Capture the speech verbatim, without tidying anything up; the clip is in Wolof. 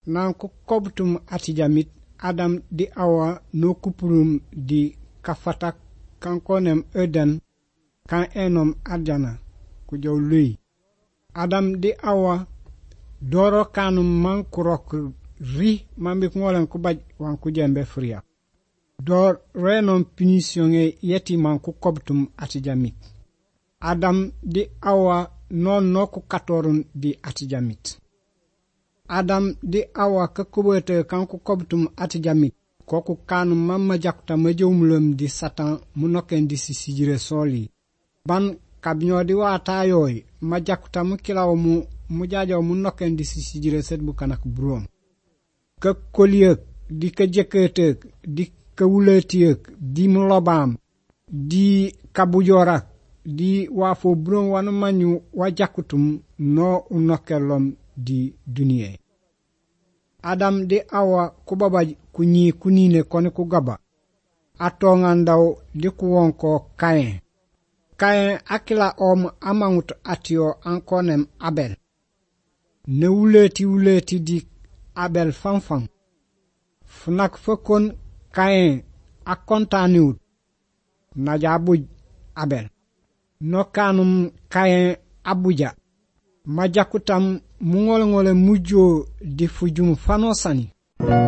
nan ku kobtum atijamit Adam di awa no kupurum di kafatak kankonem Eden kan enom adjana ku jow lui. Adam di awa doro kanum man kurok ri mambik ngolen ku baj wan ku jembe fria. Dor renon punition e yeti man ku kobtum atijamit. Adam di awa non no ku katorun di atijamit. Adam di awa ka kubete kan ku kobtum atijamit koku kanu mamma jakuta majumulum di satan munoken di sisijire soli ban kabnyo di wata yoy majakuta mukilaw mu mujajaw munoken di sisijire sedbu kanak brom ka koliyek di ka jeketek di ka wuletiyek di mulobam di kabujorak di wafo brom wanu manyu wajakutum no unokelom di dunie. Adam di awa kubaba kunyi kunine kone kugaba. Atonga ndaw di kuwonko Kain. Kain akila om amangut atio ankonem Abel. Ne wuleti wuleti di Abel fanfan. Fnak fekon Kain akontaniut. Najabuj Abel. No kanum Kain abuja. Majakutam mungol ngole mujo di fujum fanosani.